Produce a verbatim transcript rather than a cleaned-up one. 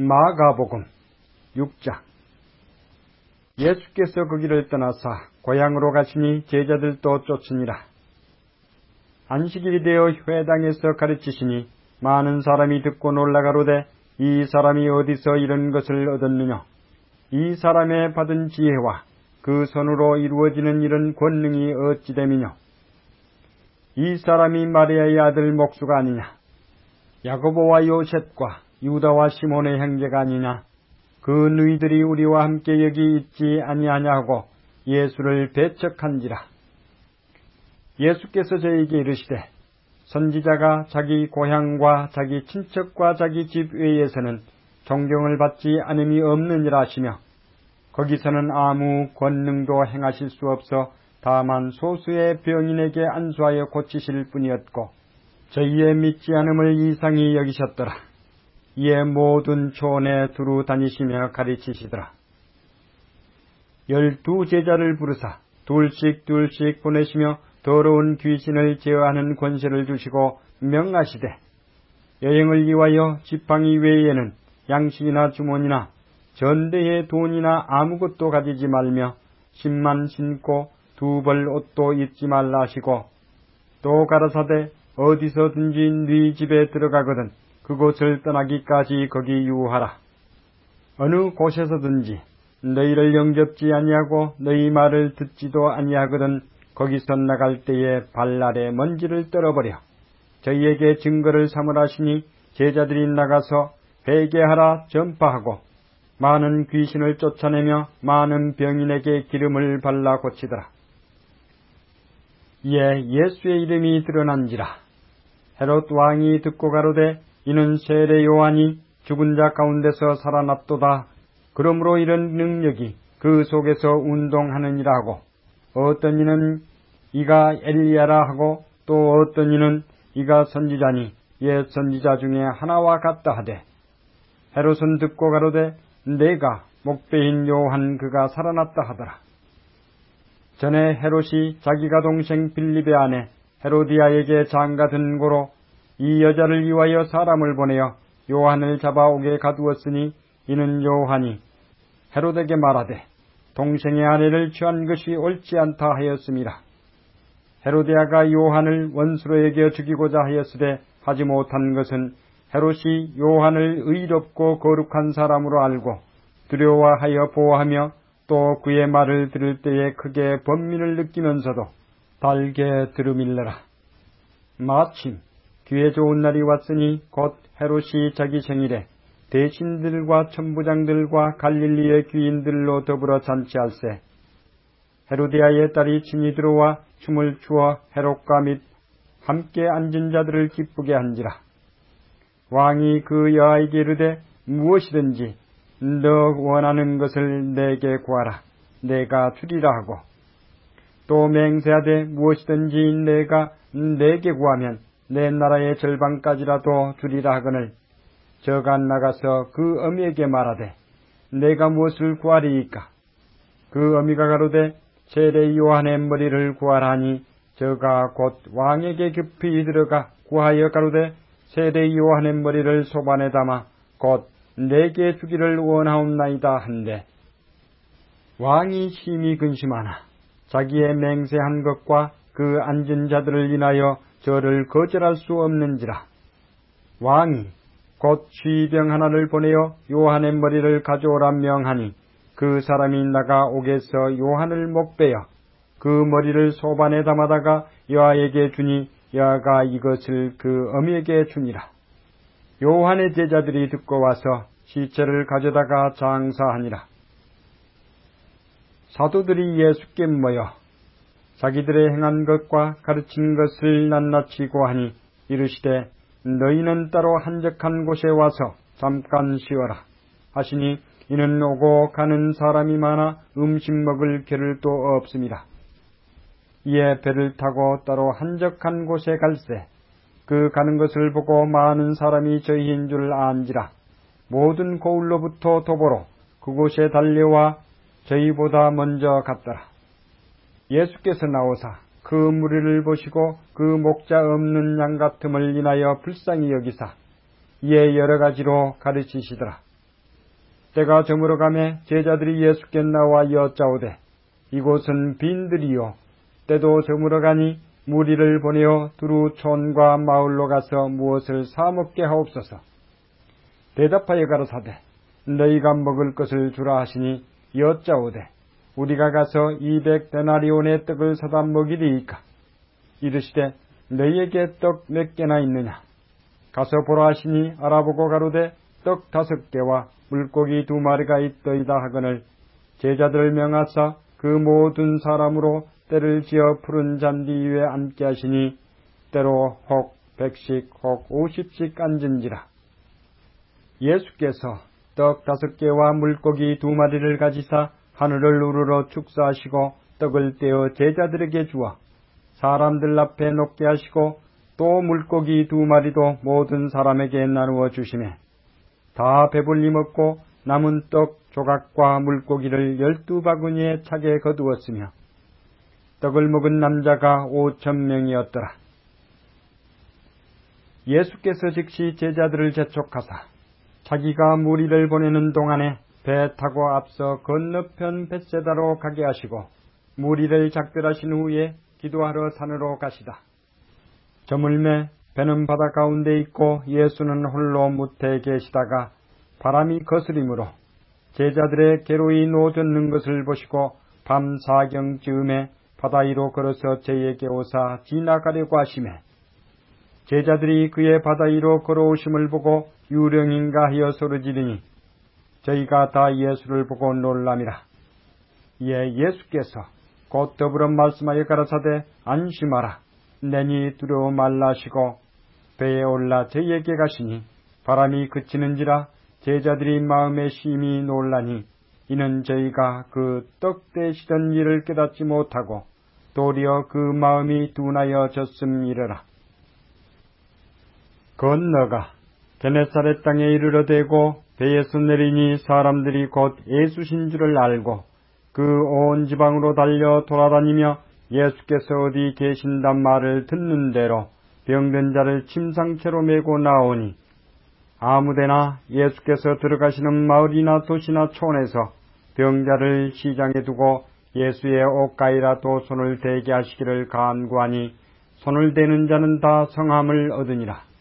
마가복음 육 장. 예수께서 거기를 떠나사 고향으로 가시니 제자들도 쫓으니라. 안식일이 되어 회당에서 가르치시니 많은 사람이 듣고 놀라가로되 이 사람이 어디서 이런 것을 얻었느냐? 이 사람의 받은 지혜와 그 손으로 이루어지는 이런 권능이 어찌 됨이냐? 이 사람이 마리아의 아들 목수가 아니냐? 야고보와 요셉과 유다와 시몬의 형제가 아니냐? 그 너희들이 우리와 함께 여기 있지 아니하냐 하고 예수를 배척한지라. 예수께서 저에게 이르시되 선지자가 자기 고향과 자기 친척과 자기 집 외에서는 존경을 받지 않음이 없느니라 하시며, 거기서는 아무 권능도 행하실 수 없어 다만 소수의 병인에게 안수하여 고치실 뿐이었고 저희의 믿지 않음을 이상히 여기셨더라. 이에 모든 촌에 두루 다니시며 가르치시더라. 열두 제자를 부르사 둘씩 둘씩 보내시며 더러운 귀신을 제어하는 권세를 주시고 명하시되, 여행을 위하여 지팡이 외에는 양식이나 주머니나 전대의 돈이나 아무것도 가지지 말며 신만 신고 두 벌 옷도 입지 말라 하시고, 또 가라사대 어디서든지 네 집에 들어가거든 그곳을 떠나기까지 거기 유하라. 어느 곳에서든지 너희를 영접지 아니하고 너희 말을 듣지도 아니하거든 거기서 나갈 때에 발 아래 먼지를 떨어버려 저희에게 증거를 삼으라 하시니, 제자들이 나가서 회개하라 전파하고 많은 귀신을 쫓아내며 많은 병인에게 기름을 발라 고치더라. 이에 예수의 이름이 드러난지라. 헤롯 왕이 듣고 가로되 이는 세례 요한이 죽은 자 가운데서 살아났도다. 그러므로 이런 능력이 그 속에서 운동하느니라 하고, 어떤 이는 이가 엘리야라 하고 또 어떤 이는 이가 선지자니 옛 선지자 중에 하나와 같다 하되, 헤롯은 듣고 가로되 내가 목배인 요한 그가 살아났다 하더라. 전에 헤롯이 자기가 동생 빌립의 아내 헤로디아에게 장가든 고로 이 여자를 위하여 사람을 보내어 요한을 잡아오게 가두었으니, 이는 요한이 헤롯에게 말하되 동생의 아내를 취한 것이 옳지 않다 하였음이라. 헤로디아가 요한을 원수로 여겨 죽이고자 하였으되 하지 못한 것은 헤롯이 요한을 의롭고 거룩한 사람으로 알고 두려워하여 보호하며 또 그의 말을 들을 때에 크게 번민을 느끼면서도 달게 들으밀러라. 마침 기회 좋은 날이 왔으니 곧 헤롯이 자기 생일에 대신들과 천부장들과 갈릴리의 귀인들로 더불어 잔치할세. 헤로디아의 딸이 친히 들어와 춤을 추어 헤롯과 및 함께 앉은 자들을 기쁘게 한지라. 왕이 그 여아에게 이르되 무엇이든지 너 원하는 것을 내게 구하라. 내가 주리라 하고, 또 맹세하되 무엇이든지 내가 내게 구하면 내 나라의 절반까지라도 주리라 하거늘, 저가 나가서 그 어미에게 말하되 내가 무엇을 구하리이까? 그 어미가 가로되 세례 요한의 머리를 구하라 하니, 저가 곧 왕에게 급히 들어가 구하여 가로되 세례 요한의 머리를 소반에 담아 곧 내게 주기를 원하옵나이다 한데, 왕이 심히 근심하나 자기의 맹세한 것과 그 앉은 자들을 인하여 저를 거절할 수 없는지라. 왕이 곧 쉬병 하나를 보내어 요한의 머리를 가져오라 명하니, 그 사람이 나가 옥에서 요한을 목베어 그 머리를 소반에 담아다가 여아에게 주니, 여아가 이것을 그 어미에게 주니라. 요한의 제자들이 듣고 와서 시체를 가져다가 장사하니라. 사도들이 예수께 모여 자기들의 행한 것과 가르친 것을 낱낱이 고하니, 이르시되 너희는 따로 한적한 곳에 와서 잠깐 쉬어라 하시니, 이는 오고 가는 사람이 많아 음식 먹을 겨를도 없습니다. 이에 배를 타고 따로 한적한 곳에 갈새 그 가는 것을 보고 많은 사람이 저희인 줄 안지라. 모든 고을로부터 도보로 그곳에 달려와 저희보다 먼저 갔더라. 예수께서 나오사 그 무리를 보시고 그 목자 없는 양 같음을 인하여 불쌍히 여기사 이에 여러 가지로 가르치시더라. 때가 저물어가매 제자들이 예수께 나와 여짜오되 이곳은 빈들이요 때도 저물어가니 무리를 보내어 두루 촌과 마을로 가서 무엇을 사 먹게 하옵소서. 대답하여 가라사대 너희가 먹을 것을 주라 하시니 여짜오되 우리가 가서 이백 데나리온의 떡을 사다 먹이리이까. 이르시되 너희에게 떡 몇 개나 있느냐. 가서 보라 하시니 알아보고 가로되 떡 다섯 개와 물고기 두 마리가 있더이다 하거늘 제자들을 명하사 그 모든 사람으로 때를 지어 푸른 잔디 위에 앉게 하시니 때로 혹 백씩 혹 오십씩 앉은지라. 예수께서 떡 다섯 개와 물고기 두 마리를 가지사 하늘을 우러러 축사하시고 떡을 떼어 제자들에게 주어 사람들 앞에 놓게 하시고 또 물고기 두 마리도 모든 사람에게 나누어 주시매 다 배불리 먹고 남은 떡 조각과 물고기를 열두 바구니에 차게 거두었으며 떡을 먹은 남자가 오천 명이었더라. 예수께서 즉시 제자들을 재촉하사 자기가 무리를 보내는 동안에 배 타고 앞서 건너편 벳세다로 가게 하시고 무리를 작별하신 후에 기도하러 산으로 가시다. 저물매 배는 바다 가운데 있고 예수는 홀로 무태에 계시다가 바람이 거스림으로 제자들의 괴로이 놓아졌는 것을 보시고 밤 사경쯤에 바다 위로 걸어서 저희에게 오사 지나가려고 하시매 제자들이 그의 바다 위로 걸어오심을 보고 유령인가 하여 소리지르니 저희가 다 예수를 보고 놀람이라. 이에 예수께서 곧 더불어 말씀하여 가라사대 안심하라 내니 두려워 말라 하시고 배에 올라 저희에게 가시니 바람이 그치는지라 제자들이 마음에 심히 놀라니 이는 저희가 그 떡 떼시던 일을 깨닫지 못하고 도리어 그 마음이 둔하여 졌음이러라. 건너가 게네사렛 땅에 이르러대고 배에서 내리니 사람들이 곧 예수신 줄을 알고 그 온 지방으로 달려 돌아다니며 예수께서 어디 계신단 말을 듣는 대로 병든 자를 침상채로 메고 나오니 아무데나 예수께서 들어가시는 마을이나 도시나 촌에서 병자를 시장에 두고 예수의 옷가이라도 손을 대게 하시기를 간구하니 손을 대는 자는 다 성함을 얻으니라.